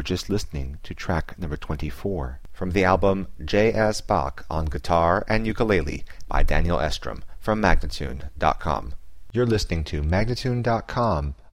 just listening to track number 24 from the album J.S. Bach on Guitar and Ukulele by Daniel Estrom from Magnatune.com. You're listening to Magnatune.com